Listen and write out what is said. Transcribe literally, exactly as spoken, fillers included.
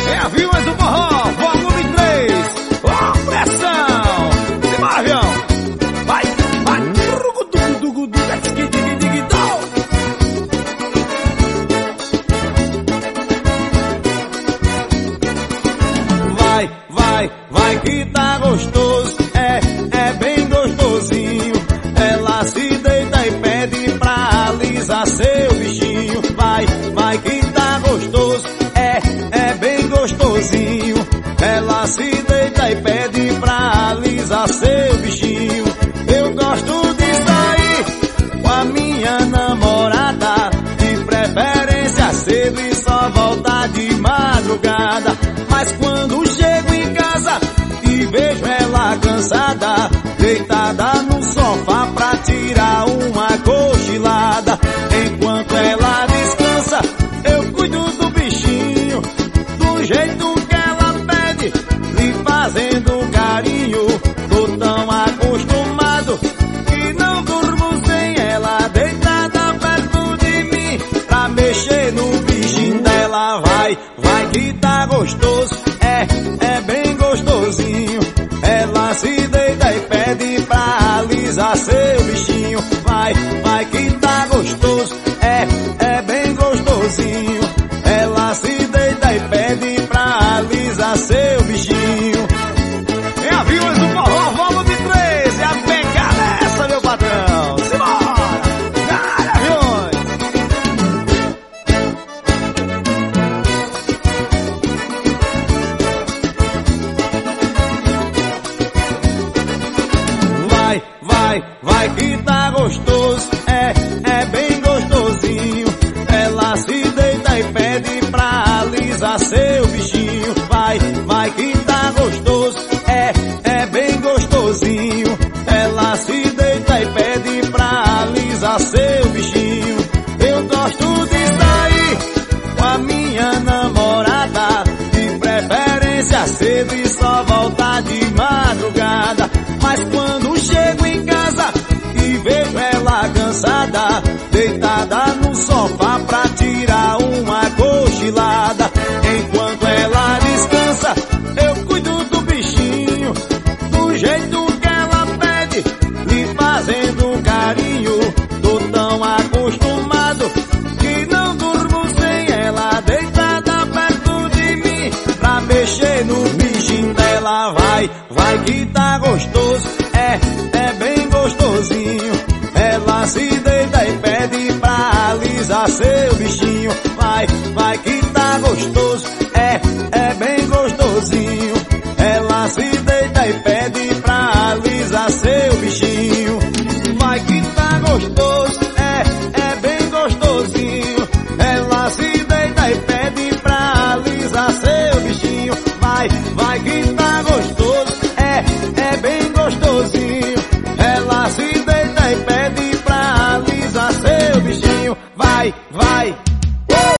É a Vilmas do Forró, volume três. Ó, pressão. Simbora, avião. Vai, vai. Vai, vai, vai que tá gostoso. É, é bem gostosinho. Ela se deita e pede pra alisar seu bichinho. Vai, vai que tá gostoso. É, é bem gostosinho. Ela se deita e pede pra alisar seu bichinho. Eu gosto de sair com a minha namorada, de preferência cedo e só voltar de madrugada. Mas quando chego em casa e vejo ela cansada, deitada no sofá pra tirar uma cochilada, enquanto ela descansa, eu cuido do bichinho, do jeito que ela pede, lhe fazendo carinho. Tô tão acostumado que não durmo sem ela deitada perto de mim, pra mexer no bichinho dela. Vai, vai que tá gostoso, é, é bem gostosinho. Ela se deita e pede pra alisar seu bichinho. Vai, vai que tá gostoso, é, é bem gostosinho. Ela se deita e pede pra alisar seu bichinho. É a Vilmas do Forró, volume três. É a pegada essa, meu patrão. Simbora! Dale, aviões! Vai, vai, vai que tá gostoso, é, é bem gostosinho. Ela se deita e pede pra alisar seu bichinho. Vai, vai que tá gostoso, é, é bem gostosinho. Ela se deita e pede pra alisar seu bichinho. Eu gosto de sair com a minha namorada, de preferência cedo e só voltar de madrugada. Mas quando chego em casa e vejo ela cansada, deitada no sofá pra tirar uma cochilada, enquanto ela descansa, eu cuido do bichinho, do jeito que ela pede, lhe fazendo carinho. Tô tão acostumado que não durmo sem ela deitada perto de mim, pra mexer no bichinho dela. Vai, vai que tá gostoso, é, é bem gostosinho. Ela se deita e pede pra alisar seu bichinho. Vai, vai que